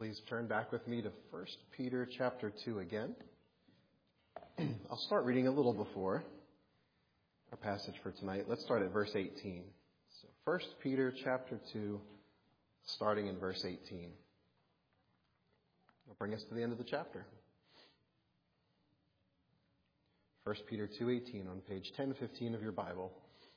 Please turn back with me to 1 Peter chapter 2 again. I'll start reading a little before our passage for tonight. Let's start at verse 18. So 1 Peter chapter 2, starting in verse 18. It'll bring us to the end of the chapter. 1 Peter 2:18 on page 1015 of your Bible.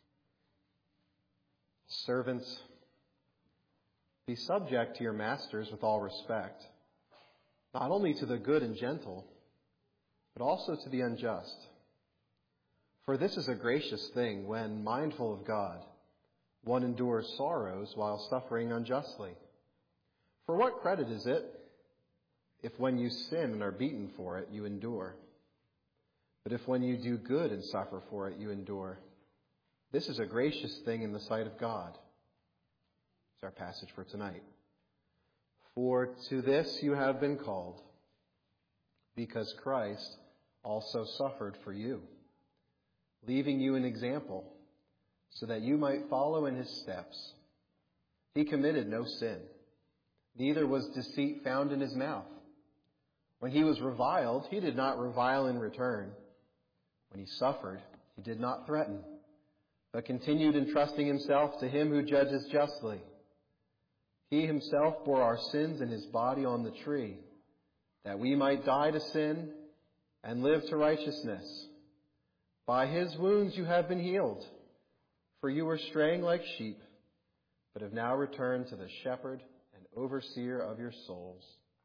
Servants, be subject to your masters with all respect, not only to the good and gentle, but also to the unjust. For this is a gracious thing when, mindful of God, one endures sorrows while suffering unjustly. For what credit is it if when you sin and are beaten for it, you endure? But if when you do good and suffer for it, you endure, this is a gracious thing in the sight of God. It's our passage for tonight. For to this you have been called, because Christ also suffered for you, leaving you an example, so that you might follow in his steps. He committed no sin, neither was deceit found in his mouth. When he was reviled, he did not revile in return. When he suffered, he did not threaten, but continued entrusting himself to him who judges justly. He himself bore our sins in his body on the tree, that we might die to sin and live to righteousness. By his wounds you have been healed, for you were straying like sheep, but have now returned to the shepherd and overseer of your souls.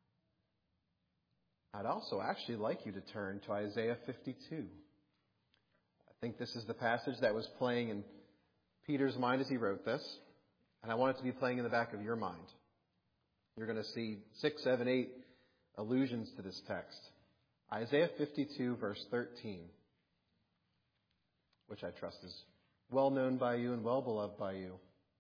I'd also actually like you to turn to Isaiah 52. I think this is the passage that was playing in Peter's mind as he wrote this, and I want it to be playing in the back of your mind. You're going to see 6, 7, 8 allusions to this text. Isaiah 52, verse 13, which I trust is well known by you and well beloved by you.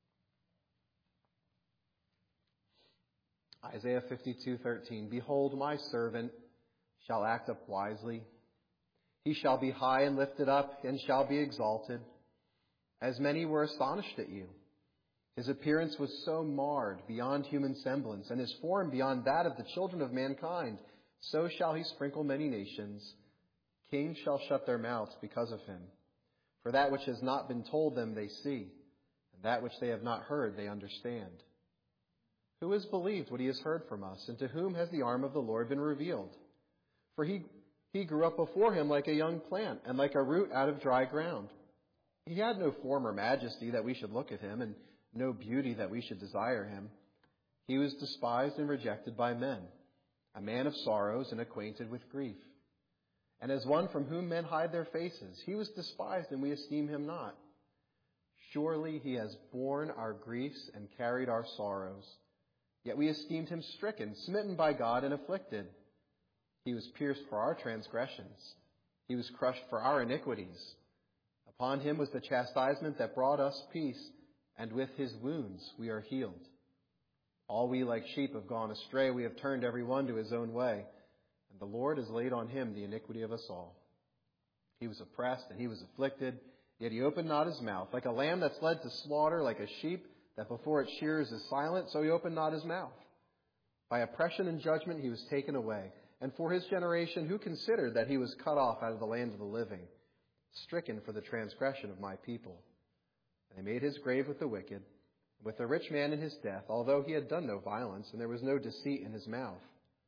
Isaiah 52:13, behold, my servant shall act up wisely. He shall be high and lifted up and shall be exalted. As many were astonished at you. His appearance was so marred beyond human semblance, and his form beyond that of the children of mankind. So shall he sprinkle many nations. Kings shall shut their mouths because of him. For that which has not been told them they see, and that which they have not heard they understand. Who has believed what he has heard from us, and to whom has the arm of the Lord been revealed? For he grew up before him like a young plant, and like a root out of dry ground. He had no form or majesty that we should look at him, and no beauty that we should desire him. He was despised and rejected by men, a man of sorrows and acquainted with grief. And as one from whom men hide their faces, he was despised, and we esteem him not. Surely he has borne our griefs and carried our sorrows. Yet we esteemed him stricken, smitten by God, and afflicted. He was pierced for our transgressions. He was crushed for our iniquities. Upon him was the chastisement that brought us peace, and with his wounds we are healed. All we like sheep have gone astray. We have turned every one to his own way. And the Lord has laid on him the iniquity of us all. He was oppressed and he was afflicted, yet he opened not his mouth. Like a lamb that's led to slaughter, like a sheep that before its shearers is silent, so he opened not his mouth. By oppression and judgment he was taken away. And for his generation, who considered that he was cut off out of the land of the living, stricken for the transgression of my people? And they made his grave with the wicked, with the rich man in his death, although he had done no violence, and there was no deceit in his mouth.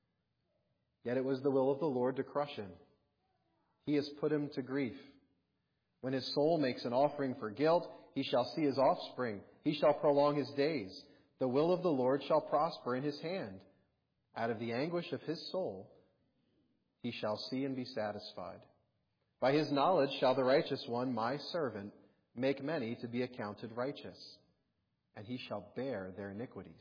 Yet it was the will of the Lord to crush him. He has put him to grief. When his soul makes an offering for guilt, he shall see his offspring. He shall prolong his days. The will of the Lord shall prosper in his hand. Out of the anguish of his soul, he shall see and be satisfied. By his knowledge shall the righteous one, my servant, make many to be accounted righteous, and he shall bear their iniquities.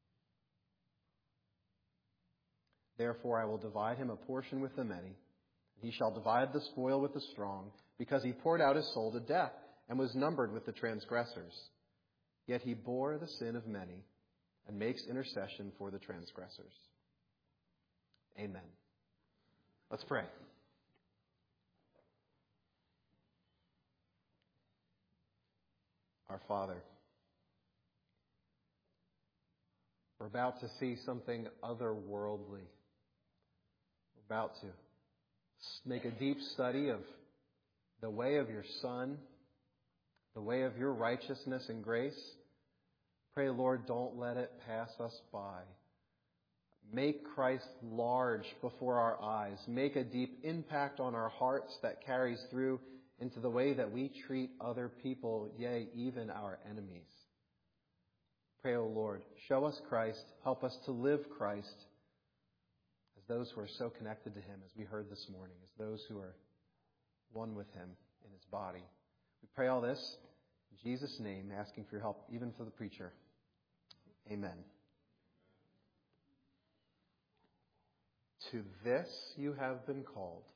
Therefore I will divide him a portion with the many, and he shall divide the spoil with the strong, because he poured out his soul to death, and was numbered with the transgressors. Yet he bore the sin of many, and makes intercession for the transgressors. Amen. Let's pray. Our Father, We're about to see something otherworldly. We're about to make a deep study of the way of your Son, the way of your righteousness and grace. Pray, Lord, don't let it pass us by. Make Christ large before our eyes. Make a deep impact on our hearts that carries through into the way that we treat other people, yea, even our enemies. Pray, O Lord, show us Christ. Help us to live Christ as those who are so connected to Him, as we heard this morning, as those who are one with Him in His body. We pray all this in Jesus' name, asking for your help, even for the preacher. Amen. To this you have been called,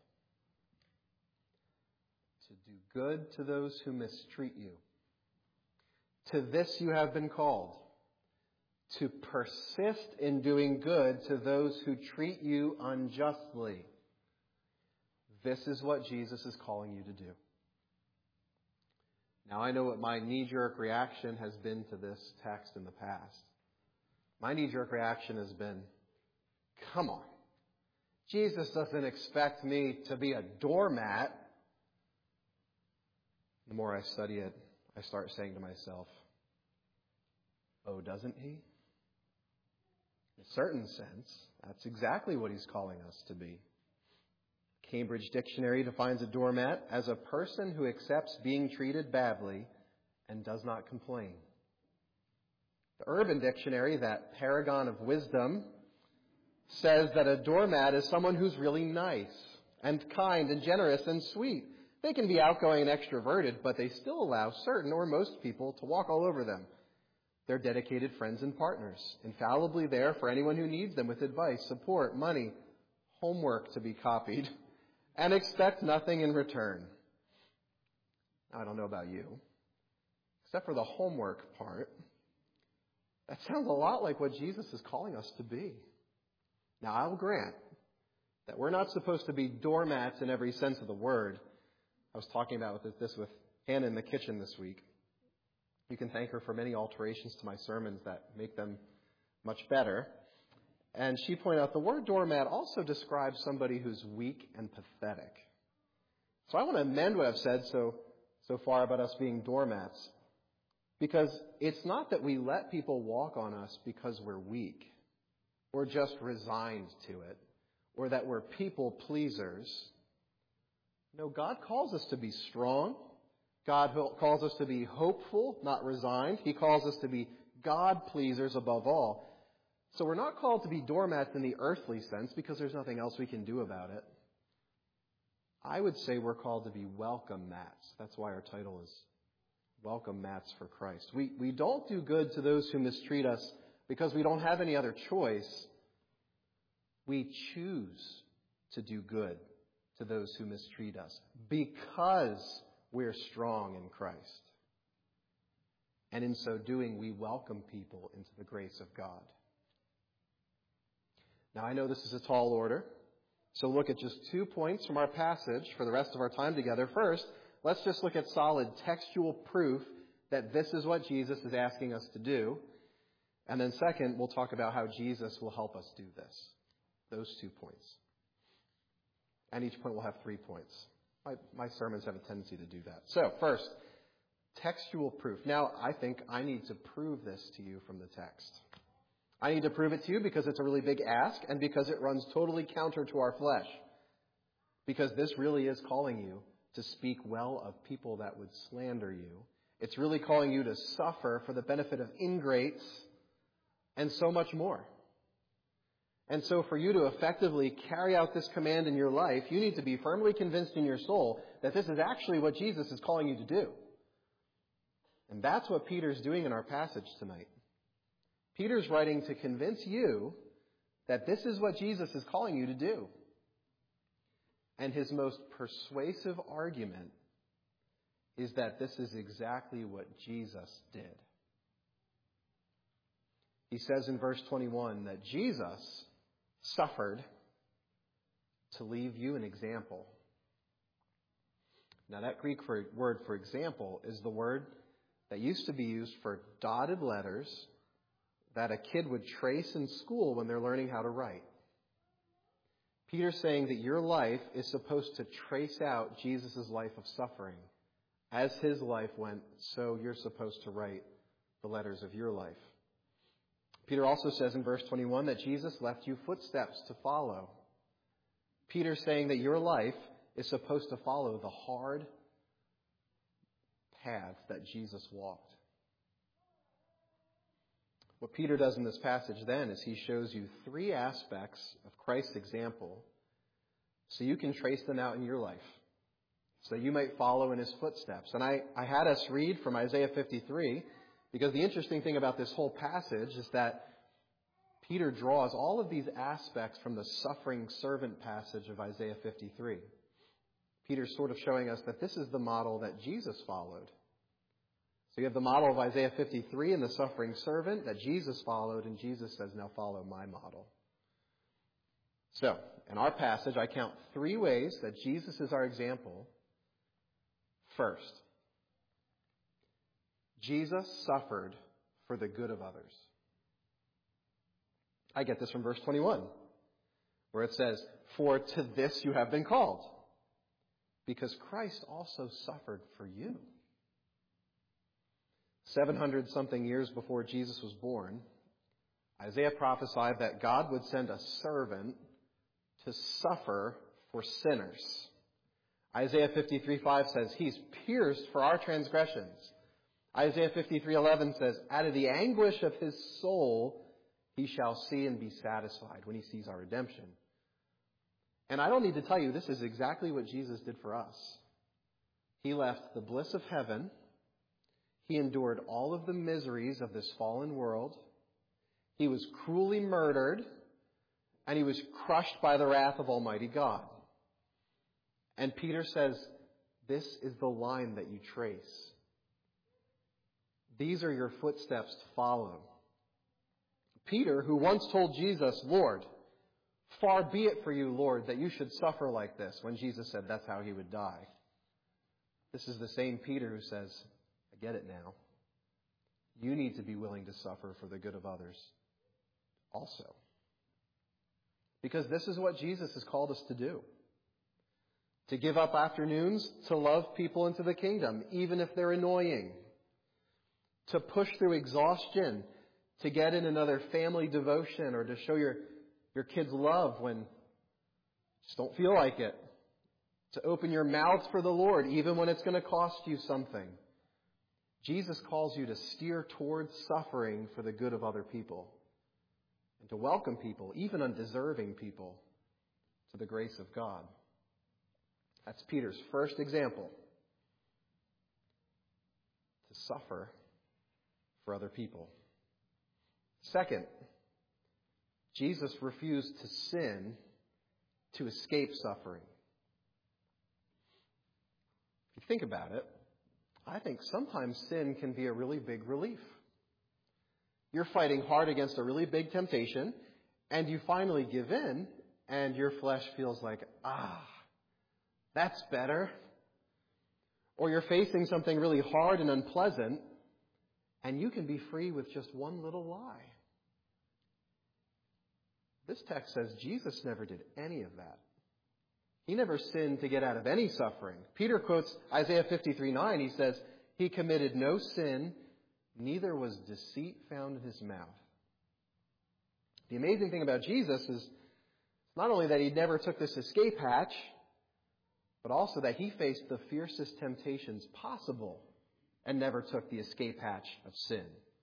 to do good to those who mistreat you. To this you have been called, to persist in doing good to those who treat you unjustly. This is what Jesus is calling you to do. Now, I know what my knee-jerk reaction has been to this text in the past. My knee-jerk reaction has been, come on. Jesus doesn't expect me to be a doormat. The more I study it, I start saying to myself, oh, doesn't he? In a certain sense, that's exactly what he's calling us to be. Cambridge Dictionary defines a doormat as a person who accepts being treated badly and does not complain. The Urban Dictionary, that paragon of wisdom, says that a doormat is someone who's really nice and kind and generous and sweet. They can be outgoing and extroverted, but they still allow certain or most people to walk all over them. They're dedicated friends and partners, infallibly there for anyone who needs them with advice, support, money, homework to be copied, and expect nothing in return. Now, I don't know about you, except for the homework part. That sounds a lot like what Jesus is calling us to be. Now, I'll grant that we're not supposed to be doormats in every sense of the word. I was talking about this with Hannah in the kitchen this week. You can thank her for many alterations to my sermons that make them much better. And she pointed out the word doormat also describes somebody who's weak and pathetic. So I want to amend what I've said so far about us being doormats, because it's not that we let people walk on us because we're weak or just resigned to it, or that we're people pleasers. No, God calls us to be strong. God calls us to be hopeful, not resigned. He calls us to be God pleasers above all. So we're not called to be doormats in the earthly sense because there's nothing else we can do about it. I would say we're called to be welcome mats. That's why our title is Welcome Mats for Christ. We don't do good to those who mistreat us because we don't have any other choice. We choose to do good to those who mistreat us because we're strong in Christ. And in so doing, we welcome people into the grace of God. Now, I know this is a tall order, so look at just 2 points from our passage for the rest of our time together. First, let's just look at solid textual proof that this is what Jesus is asking us to do. And then second, we'll talk about how Jesus will help us do this. Those 2 points. And each point will have 3 points. My sermons have a tendency to do that. So, first, textual proof. Now, I think I need to prove this to you from the text. I need to prove it to you because it's a really big ask and because it runs totally counter to our flesh. Because this really is calling you to speak well of people that would slander you. It's really calling you to suffer for the benefit of ingrates and so much more. And so for you to effectively carry out this command in your life, you need to be firmly convinced in your soul that this is actually what Jesus is calling you to do. And that's what Peter's doing in our passage tonight. Peter's writing to convince you that this is what Jesus is calling you to do. And his most persuasive argument is that this is exactly what Jesus did. He says in verse 21 that Jesus suffered to leave you an example. Now that Greek word for example is the word that used to be used for dotted letters that a kid would trace in school when they're learning how to write. Peter's saying that your life is supposed to trace out Jesus' life of suffering. As his life went, so you're supposed to write the letters of your life. Peter also says in verse 21 that Jesus left you footsteps to follow. Peter's saying that your life is supposed to follow the hard path that Jesus walked. What Peter does in this passage then is he shows you three aspects of Christ's example so you can trace them out in your life, so you might follow in his footsteps. And I had us read from Isaiah 53, because the interesting thing about this whole passage is that Peter draws all of these aspects from the suffering servant passage of Isaiah 53. Peter's sort of showing us that this is the model that Jesus followed. So you have the model of Isaiah 53 and the suffering servant that Jesus followed, and Jesus says, now follow my model. So, in our passage, I count three ways that Jesus is our example. First, Jesus suffered for the good of others. I get this from verse 21, where it says, for to this you have been called, because Christ also suffered for you. 700-something years before Jesus was born, Isaiah prophesied that God would send a servant to suffer for sinners. Isaiah 53:5 says, he's pierced for our transgressions. Isaiah 53:11 says, out of the anguish of his soul, he shall see and be satisfied when he sees our redemption. And I don't need to tell you, this is exactly what Jesus did for us. He left the bliss of heaven. He endured all of the miseries of this fallen world. He was cruelly murdered, and he was crushed by the wrath of Almighty God. And Peter says, this is the line that you trace. These are your footsteps to follow. Peter, who once told Jesus, Lord, far be it for you, Lord, that you should suffer like this, when Jesus said that's how he would die. This is the same Peter who says, I get it now. You need to be willing to suffer for the good of others also. Because this is what Jesus has called us to do. To give up afternoons to love people into the kingdom, even if they're annoying. To push through exhaustion to get in another family devotion, or to show your kids love when you just don't feel like it. To open your mouth for the Lord, even when it's going to cost you something. Jesus calls you to steer towards suffering for the good of other people. And to welcome people, even undeserving people, to the grace of God. That's Peter's first example. To suffer for other people. Second, Jesus refused to sin to escape suffering. If you think about it, I think sometimes sin can be a really big relief. You're fighting hard against a really big temptation, and you finally give in, and your flesh feels like, that's better. Or you're facing something really hard and unpleasant, and you can be free with just one little lie. This text says Jesus never did any of that. He never sinned to get out of any suffering. Peter quotes Isaiah 53:9. He says, he committed no sin, neither was deceit found in his mouth. The amazing thing about Jesus is not only that he never took this escape hatch, but also that he faced the fiercest temptations possible and never took the escape hatch of sin.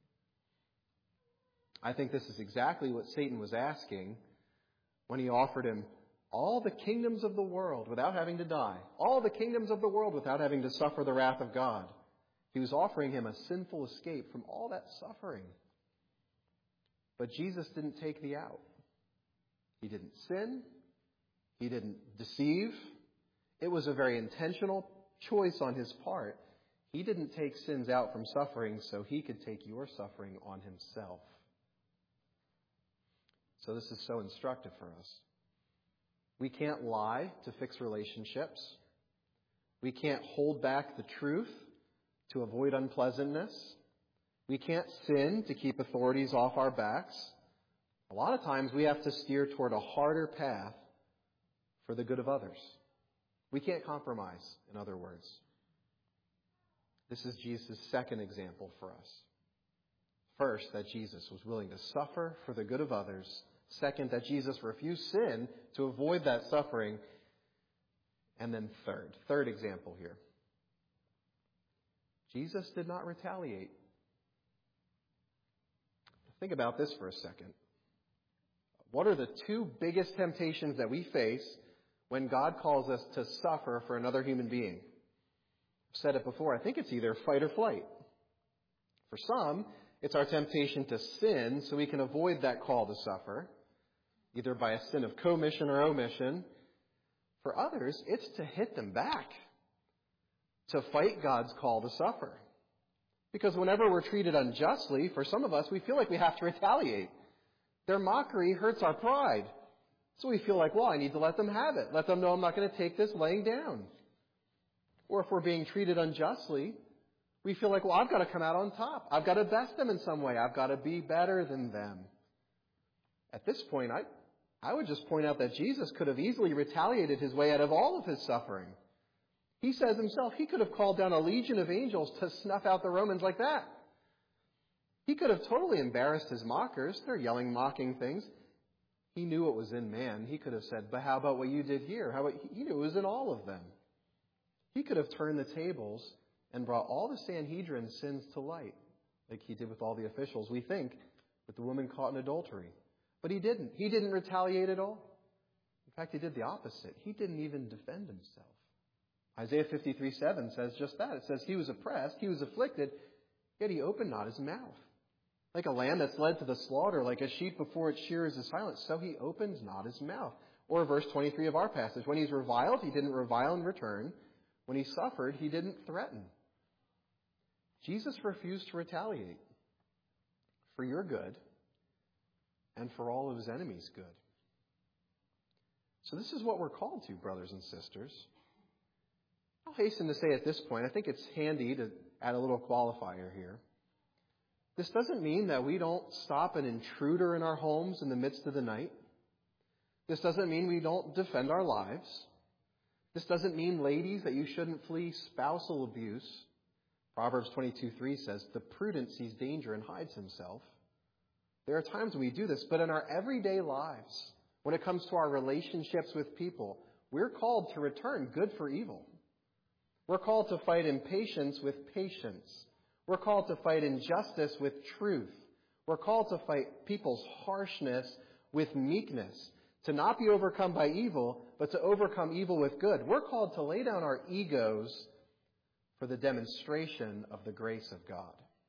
I think this is exactly what Satan was asking when he offered him all the kingdoms of the world without having to die, all the kingdoms of the world without having to suffer the wrath of God. He was offering him a sinful escape from all that suffering. But Jesus didn't take the out. He didn't sin. He didn't deceive. It was a very intentional choice on his part. He didn't take sins out from suffering so he could take your suffering on himself. So this is so instructive for us. We can't lie to fix relationships. We can't hold back the truth to avoid unpleasantness. We can't sin to keep authorities off our backs. A lot of times we have to steer toward a harder path for the good of others. We can't compromise, in other words. This is Jesus' second example for us. First, that Jesus was willing to suffer for the good of others. Second, that Jesus refused sin to avoid that suffering. And then third example here. Jesus did not retaliate. Think about this for a second. What are the two biggest temptations that we face when God calls us to suffer for another human being? I've said it before. I think it's either fight or flight. For some, it's our temptation to sin so we can avoid that call to suffer, either by a sin of commission or omission. For others, it's to hit them back, to fight God's call to suffer. Because whenever we're treated unjustly, for some of us, we feel like we have to retaliate. Their mockery hurts our pride. So we feel like, well, I need to let them have it. Let them know I'm not going to take this laying down. Or if we're being treated unjustly, we feel like, well, I've got to come out on top. I've got to best them in some way. I've got to be better than them. At this point, I would just point out that Jesus could have easily retaliated his way out of all of his suffering. He says himself he could have called down a legion of angels to snuff out the Romans like that. He could have totally embarrassed his mockers. They're yelling, mocking things. He knew what was in man. He could have said, but how about what you did here? He knew it was in all of them. He could have turned the tables and brought all the Sanhedrin sins to light, like he did with all the officials, we think, with the woman caught in adultery. But he didn't. He didn't retaliate at all. In fact, he did the opposite. He didn't even defend himself. Isaiah 53:7 says just that. It says, he was oppressed, he was afflicted, yet he opened not his mouth. Like a lamb that's led to the slaughter, like a sheep before its shearers is silent, so he opens not his mouth. Or verse 23 of our passage, when he's reviled, he didn't revile in return. When he suffered, he didn't threaten. Jesus refused to retaliate for your good and for all of his enemies' good. So this is what we're called to, brothers and sisters. I'll hasten to say at this point, I think it's handy to add a little qualifier here. This doesn't mean that we don't stop an intruder in our homes in the midst of the night. This doesn't mean we don't defend our lives. This doesn't mean, ladies, that you shouldn't flee spousal abuse. Proverbs 22:3 says, the prudent sees danger and hides himself. There are times when we do this, but in our everyday lives, when it comes to our relationships with people, we're called to return good for evil. We're called to fight impatience with patience. We're called to fight injustice with truth. We're called to fight people's harshness with meekness. To not be overcome by evil, but to overcome evil with good. We're called to lay down our egos for the demonstration of the grace of God.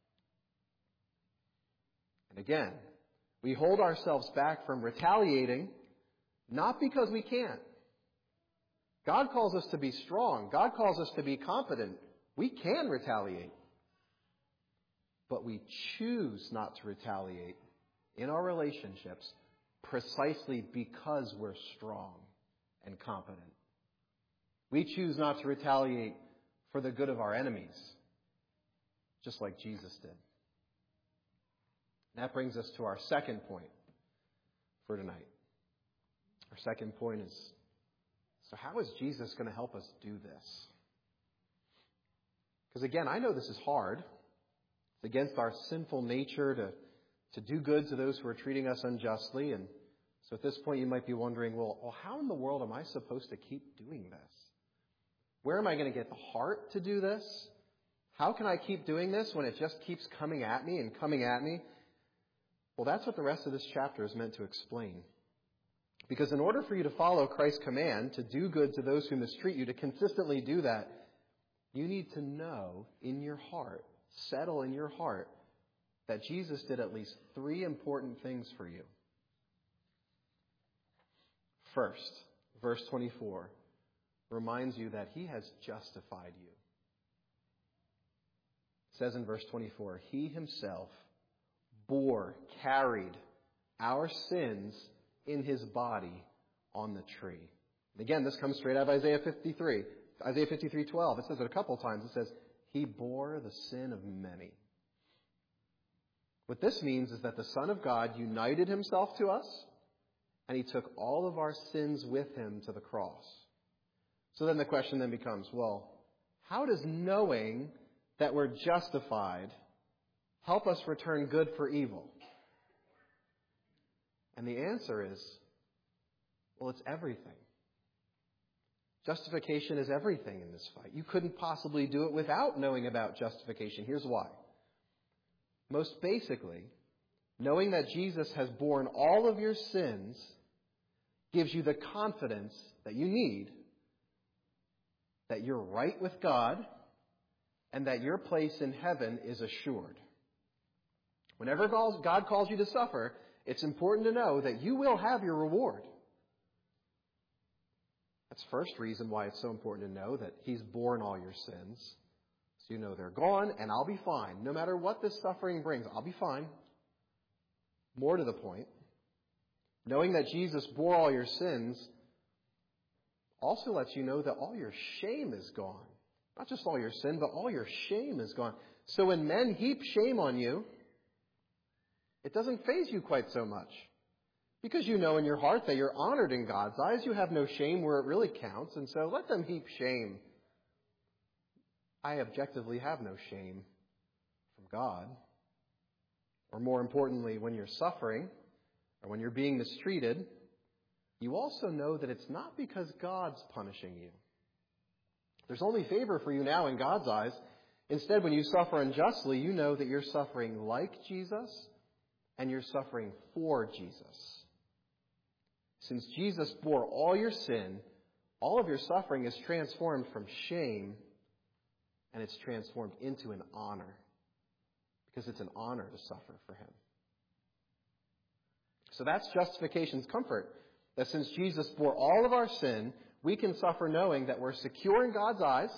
And again, we hold ourselves back from retaliating, not because we can't. God calls us to be strong. God calls us to be confident. We can retaliate. But we choose not to retaliate in our relationships precisely because we're strong and competent. We choose not to retaliate for the good of our enemies, just like Jesus did. And that brings us to our second point for tonight. Our second point is, so how is Jesus going to help us do this? Because again, I know this is hard. It's against our sinful nature to do good to those who are treating us unjustly. And so at this point you might be wondering, well, how in the world am I supposed to keep doing this? Where am I going to get the heart to do this? How can I keep doing this when it just keeps coming at me and coming at me? Well, that's what the rest of this chapter is meant to explain. Because in order for you to follow Christ's command to do good to those who mistreat you, to consistently do that, you need to know in your heart, settle in your heart, that Jesus did at least 3 important things for you. First, verse 24 reminds you that he has justified you. It says in verse 24, he himself carried our sins in his body on the tree. And again, this comes straight out of Isaiah 53. Isaiah 53:12. It says it a couple times. It says, he bore the sin of many. What this means is that the Son of God united himself to us, and he took all of our sins with him to the cross. So then the question then becomes, well, how does knowing that we're justified help us return good for evil? And the answer is, well, it's everything. Justification is everything in this fight. You couldn't possibly do it without knowing about justification. Here's why. Most basically, knowing that Jesus has borne all of your sins gives you the confidence that you need that you're right with God and that your place in heaven is assured. Whenever God calls you to suffer, it's important to know that you will have your reward. That's the first reason why it's so important to know that he's borne all your sins. So you know they're gone, and I'll be fine. No matter what this suffering brings, I'll be fine. More to the point, knowing that Jesus bore all your sins also lets you know that all your shame is gone. Not just all your sin, but all your shame is gone. So when men heap shame on you, it doesn't faze you quite so much. Because you know in your heart that you're honored in God's eyes. You have no shame where it really counts. And so let them heap shame. I objectively have no shame from God. Or more importantly, when you're suffering or when you're being mistreated, you also know that it's not because God's punishing you. There's only favor for you now in God's eyes. Instead, when you suffer unjustly, you know that you're suffering like Jesus and you're suffering for Jesus. Since Jesus bore all your sin, all of your suffering is transformed from shame and it's transformed into an honor. Because it's an honor to suffer for him. So that's justification's comfort. That since Jesus bore all of our sin, we can suffer knowing that we're secure in God's eyes.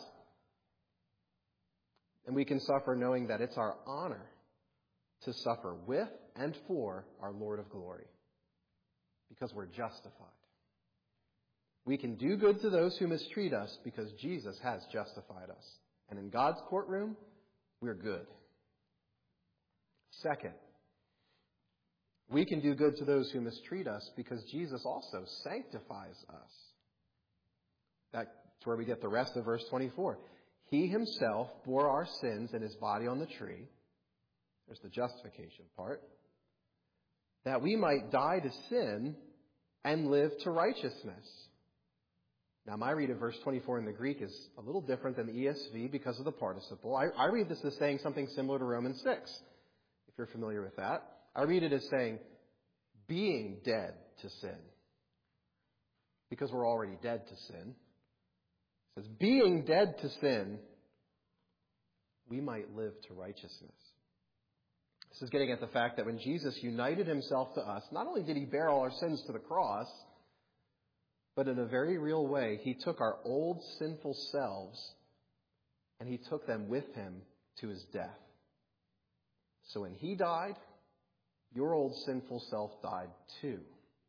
And we can suffer knowing that it's our honor to suffer with and for our Lord of glory. Because we're justified. We can do good to those who mistreat us because Jesus has justified us. And in God's courtroom, we're good. Second, we can do good to those who mistreat us because Jesus also sanctifies us. That's where we get the rest of verse 24. He himself bore our sins in his body on the tree. There's the justification part. That we might die to sin and live to righteousness. Now, my read of verse 24 in the Greek is a little different than the ESV because of the participle. I read this as saying something similar to Romans 6, if you're familiar with that. I read it as saying, being dead to sin. Because we're already dead to sin. It says, being dead to sin, we might live to righteousness. This is getting at the fact that when Jesus united himself to us, not only did he bear all our sins to the cross, but in a very real way, he took our old sinful selves and he took them with him to his death. So when he died, your old sinful self died too.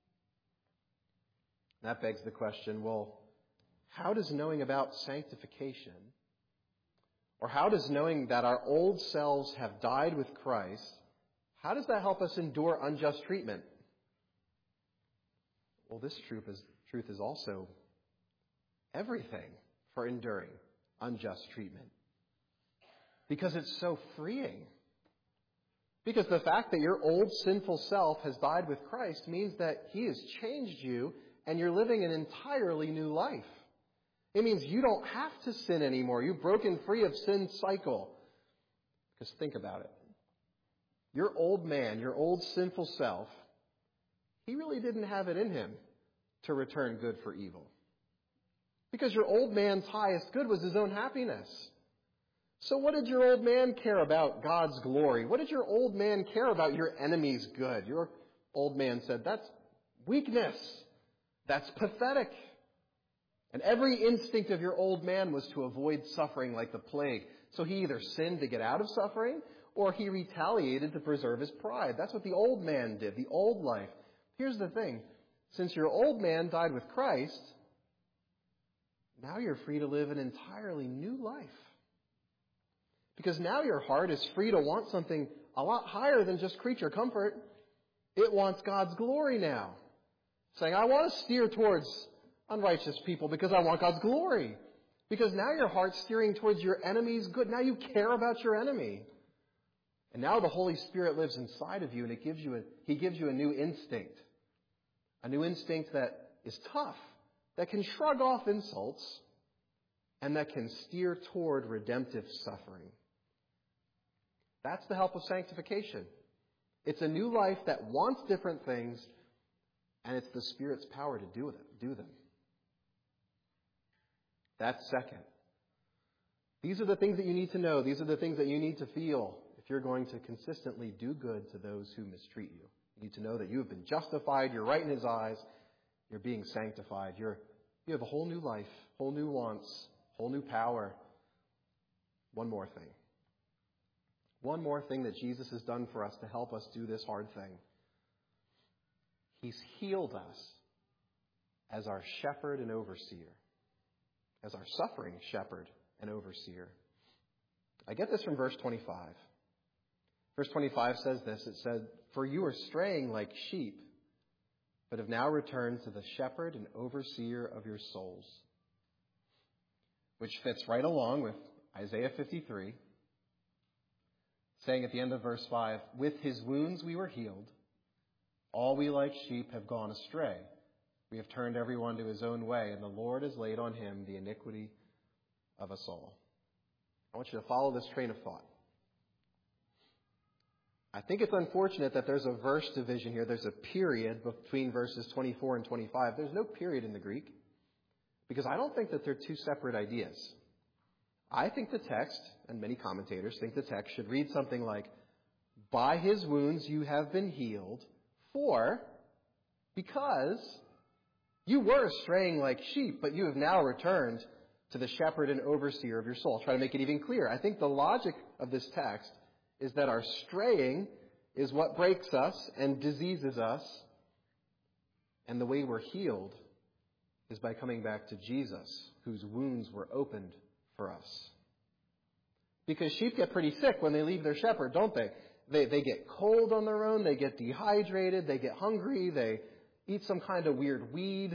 That begs the question, well, how does knowing about sanctification, or how does knowing that our old selves have died with Christ, how does that help us endure unjust treatment? Well, this truth is also everything for enduring unjust treatment. Because it's so freeing. Because the fact that your old sinful self has died with Christ means that he has changed you and you're living an entirely new life. It means you don't have to sin anymore. You've broken free of sin's cycle. Because think about it. Your old man, your old sinful self, he really didn't have it in him to return good for evil. Because your old man's highest good was his own happiness. So what did your old man care about God's glory? What did your old man care about your enemy's good? Your old man said, that's weakness. That's pathetic. And every instinct of your old man was to avoid suffering like the plague. So he either sinned to get out of suffering, or he retaliated to preserve his pride. That's what the old man did, the old life. Here's the thing. Since your old man died with Christ, now you're free to live an entirely new life. Because now your heart is free to want something a lot higher than just creature comfort. It wants God's glory now. Saying, I want to steer towards unrighteous people because I want God's glory. Because now your heart's steering towards your enemy's good. Now you care about your enemy. And now the Holy Spirit lives inside of you, and He gives you a new instinct. A new instinct that is tough, that can shrug off insults, and that can steer toward redemptive suffering. That's the help of sanctification. It's a new life that wants different things, and it's the Spirit's power to do them. That's second. These are the things that you need to know. These are the things that you need to feel if you're going to consistently do good to those who mistreat you. You need to know that you have been justified, you're right in His eyes, you're being sanctified. You have a whole new life, whole new wants, whole new power. One more thing. One more thing that Jesus has done for us to help us do this hard thing. He's healed us as our shepherd and overseer. As our suffering shepherd and overseer. I get this from verse 25. Verse 25 says this. It said, "For you are straying like sheep, but have now returned to the shepherd and overseer of your souls." Which fits right along with Isaiah 53, saying at the end of verse 5, "With His wounds we were healed. All we like sheep have gone astray. We have turned everyone to his own way, and the Lord has laid on Him the iniquity of us all." I want you to follow this train of thought. I think it's unfortunate that there's a verse division here. There's a period between verses 24 and 25. There's no period in the Greek, because I don't think that they're two separate ideas. I think the text, and many commentators think the text, should read something like, "By His wounds you have been healed, because you were straying like sheep, but you have now returned to the shepherd and overseer of your soul." I'll try to make it even clearer. I think the logic of this text is that our straying is what breaks us and diseases us, and the way we're healed is by coming back to Jesus, whose wounds were opened for us. Because sheep get pretty sick when they leave their shepherd, don't they? They get cold on their own, they get dehydrated, they get hungry, they eat some kind of weird weed.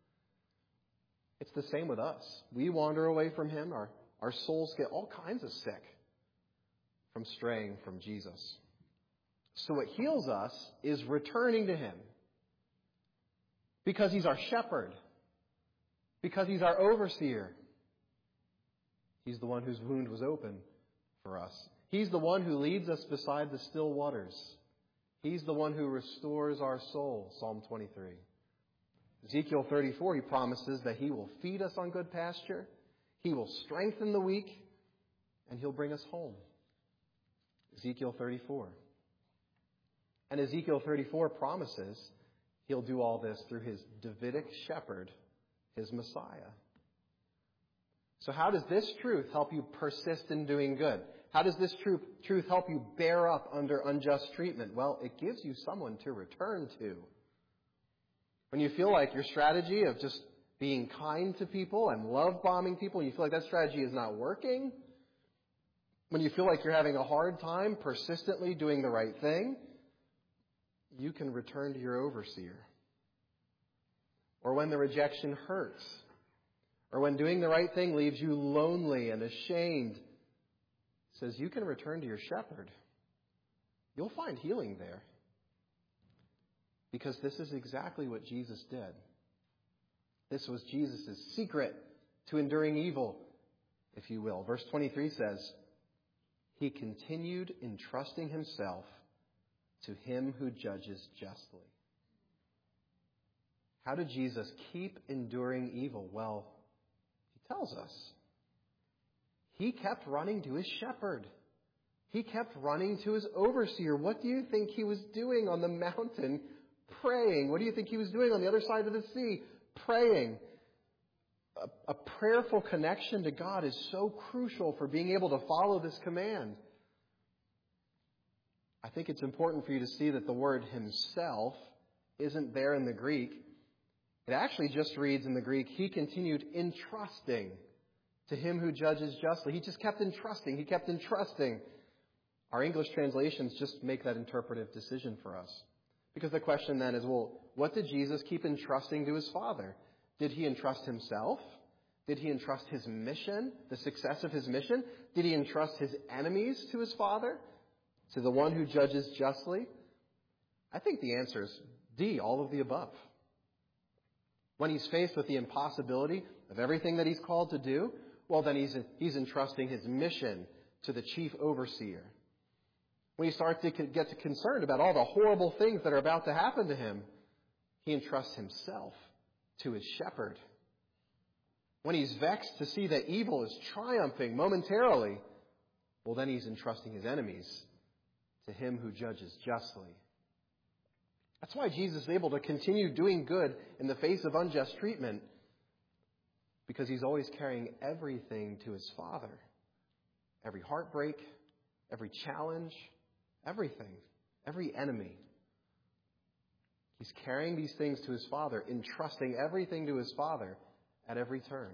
It's the same with us. We wander away from Him. Our souls get all kinds of sick from straying from Jesus. So what heals us is returning to Him. Because He's our shepherd. Because He's our overseer. He's the one whose wound was open for us. He's the one who leads us beside the still waters. He's the one who restores our soul, Psalm 23. Ezekiel 34, He promises that He will feed us on good pasture, He will strengthen the weak, and He'll bring us home. Ezekiel 34. And Ezekiel 34 promises He'll do all this through His Davidic shepherd, His Messiah. So how does this truth help you persist in doing good? How does this truth help you bear up under unjust treatment? Well, it gives you someone to return to. When you feel like your strategy of just being kind to people and love bombing people, you feel like that strategy is not working, when you feel like you're having a hard time persistently doing the right thing, you can return to your overseer. Or when the rejection hurts, or when doing the right thing leaves you lonely and ashamed, it says you can return to your shepherd. You'll find healing there. Because this is exactly what Jesus did. This was Jesus' secret to enduring evil, if you will. Verse 23 says, He continued entrusting Himself to Him who judges justly. How did Jesus keep enduring evil? Well, He tells us. He kept running to His shepherd. He kept running to His overseer. What do you think He was doing on the mountain? Praying. What do you think He was doing on the other side of the sea? Praying. A prayerful connection to God is so crucial for being able to follow this command. I think it's important for you to see that the word Himself isn't there in the Greek. It actually just reads in the Greek, He continued entrusting to Him who judges justly. He just kept entrusting. He kept entrusting. Our English translations just make that interpretive decision for us. Because the question then is, well, what did Jesus keep entrusting to his Father? Did he entrust himself? Did he entrust his mission, the success of his mission? Did he entrust his enemies to his Father, to the one who judges justly? I think the answer is D, all of the above. When he's faced with the impossibility of everything that he's called to do, well, then he's entrusting his mission to the chief overseer. When he starts to get concerned about all the horrible things that are about to happen to him, he entrusts himself to his shepherd. When he's vexed to see that evil is triumphing momentarily, well, then he's entrusting his enemies to him who judges justly. That's why Jesus is able to continue doing good in the face of unjust treatment, because he's always carrying everything to his Father. Every heartbreak, every challenge, everything, every enemy. He's carrying these things to his Father, entrusting everything to his Father at every turn.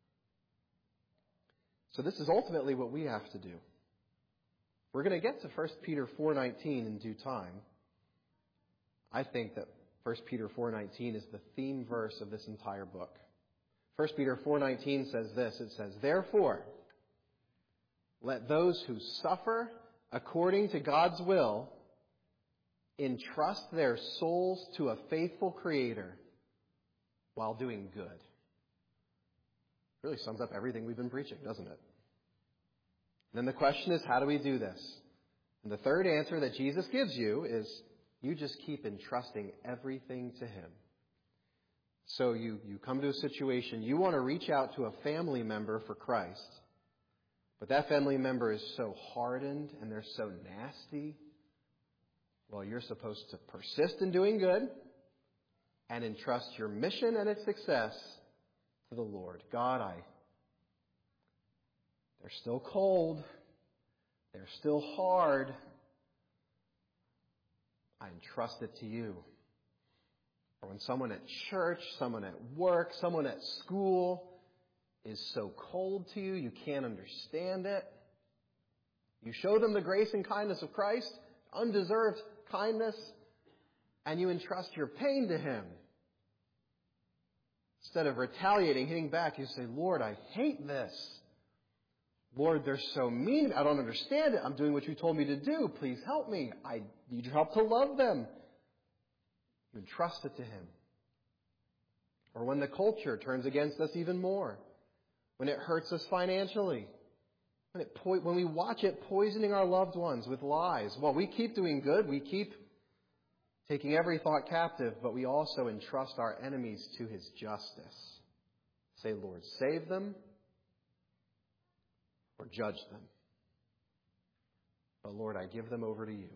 So this is ultimately what we have to do. We're going to get to 1 Peter 4:19 in due time. I think that 1 Peter 4:19 is the theme verse of this entire book. 1 Peter 4:19 says this. It says, "Therefore, let those who suffer according to God's will entrust their souls to a faithful Creator while doing good." Really sums up everything we've been preaching, doesn't it? And then the question is, how do we do this? And the third answer that Jesus gives you is, you just keep entrusting everything to him. So you come to a situation, you want to reach out to a family member for Christ, but that family member is so hardened and they're so nasty. Well, you're supposed to persist in doing good and entrust your mission and its success to the Lord. God, they're still cold. They're still hard. I entrust it to you. Or when someone at church, someone at work, someone at school is so cold to you, you can't understand it. You show them the grace and kindness of Christ, undeserved kindness, and you entrust your pain to him. Instead of retaliating, hitting back, you say, Lord, I hate this. Lord, they're so mean. I don't understand it. I'm doing what you told me to do. Please help me. I need your help to love them. You entrust it to him. Or when the culture turns against us even more, when it hurts us financially, when we watch it poisoning our loved ones with lies. Well, we keep doing good. We keep taking every thought captive, but we also entrust our enemies to his justice. Say, Lord, save them or judge them. But Lord, I give them over to you.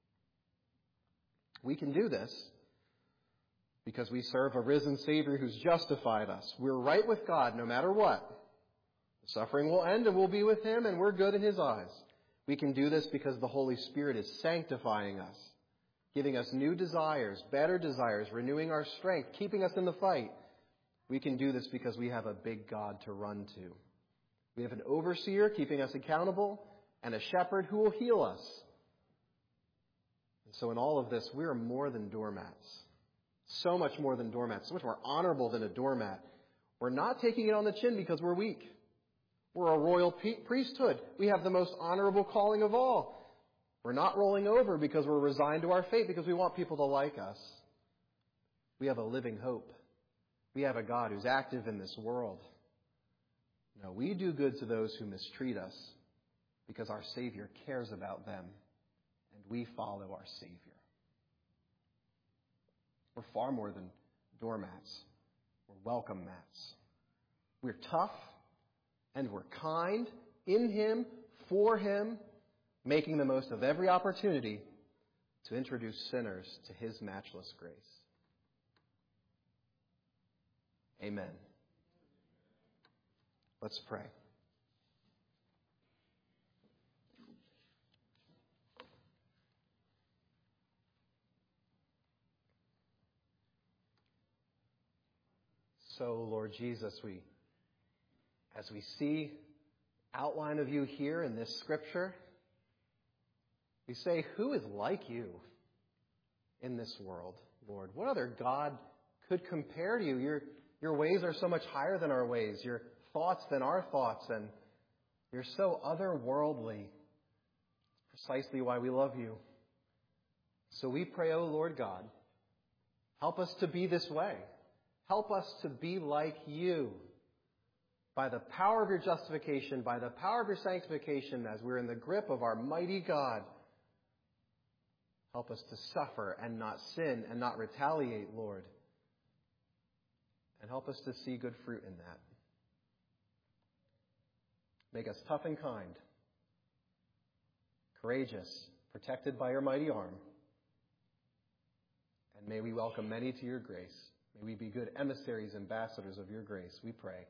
We can do this because we serve a risen Savior who's justified us. We're right with God no matter what. The suffering will end and we'll be with him and we're good in his eyes. We can do this because the Holy Spirit is sanctifying us, giving us new desires, better desires, renewing our strength, keeping us in the fight. We can do this because we have a big God to run to. We have an overseer keeping us accountable and a shepherd who will heal us. And so in all of this, we are more than doormats. So much more than doormats. So much more honorable than a doormat. We're not taking it on the chin because we're weak. We're a royal priesthood. We have the most honorable calling of all. We're not rolling over because we're resigned to our fate because we want people to like us. We have a living hope. We have a God who's active in this world. No, we do good to those who mistreat us because our Savior cares about them and we follow our Savior. We're far more than doormats. We're welcome mats. We're tough and we're kind in him, for him, making the most of every opportunity to introduce sinners to his matchless grace. Amen. Let's pray. So, Lord Jesus, as we see outline of you here in this scripture, We say, who is like you in this world, Lord? What other God could compare to you? Your ways are so much higher than our ways, your thoughts than our thoughts, and you're so otherworldly. It's precisely why we love you. So we pray, O Lord God, help us to be this way. Help us to be like you. By the power of your justification, by the power of your sanctification, as we're in the grip of our mighty God, help us to suffer and not sin and not retaliate, Lord. And help us to see good fruit in that. Make us tough and kind, courageous, protected by your mighty arm. And may we welcome many to your grace. May we be good emissaries, ambassadors of your grace, we pray.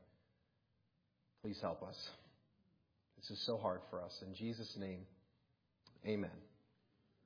Please help us. This is so hard for us. In Jesus' name, amen.